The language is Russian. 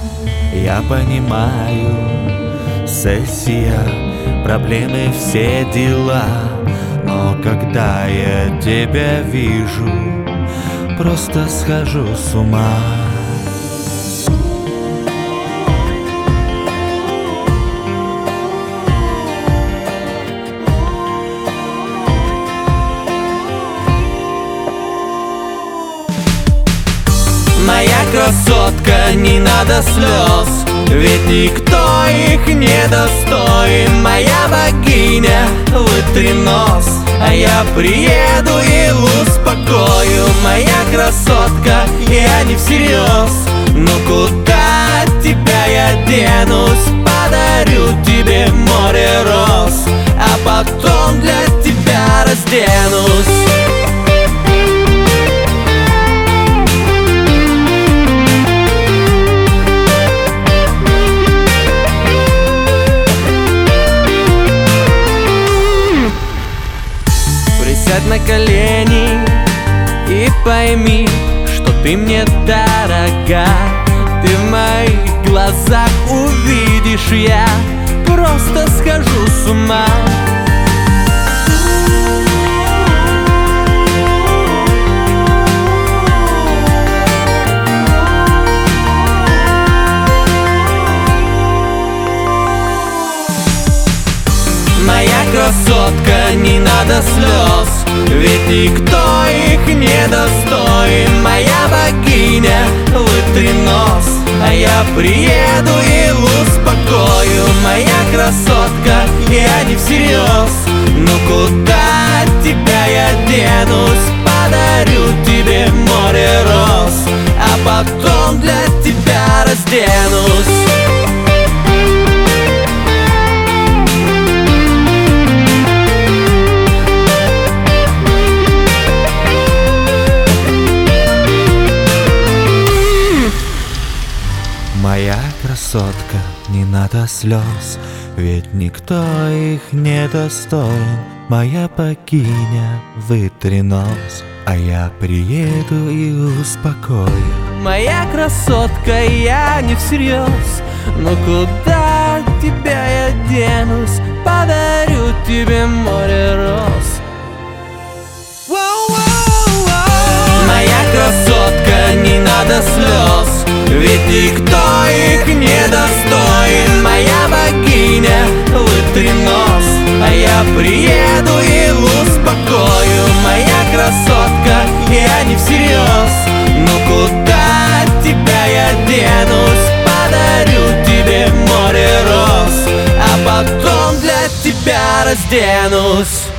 Я понимаю, сессия, проблемы, все дела. Но когда я тебя вижу, просто схожу с ума. Моя красотка, не надо слез, ведь никто их не достоин. Моя богиня, вытри нос, а я приеду и успокою. Моя красотка, я не всерьез, но куда от тебя я денусь? Подарю тебе море роз, а потом для тебя разденусь. Сядь на колени и пойми, что ты мне дорога. Ты в моих глазах увидишь, я просто схожу с ума. Моя красотка, не надо слез, ведь никто их не достоин. Моя богиня, вытри нос, а я приеду и успокою. Моя красотка, я не всерьез, но куда от тебя я денусь? Подарю тебе море роз, а потом для тебя разденусь. Моя красотка, не надо слез, ведь никто их не достоин. Моя богиня, вытри нос, а я приеду и успокою. Моя красотка, я не всерьез, но куда от тебя я денусь? Подарю тебе море роз. Моя красотка, не надо слез, ведь никто их не достоин. Моя богиня, вытри нос, а я приеду и успокою. Моя красотка, я не всерьез, но куда от тебя я денусь? Подарю тебе море роз, а потом для тебя разденусь.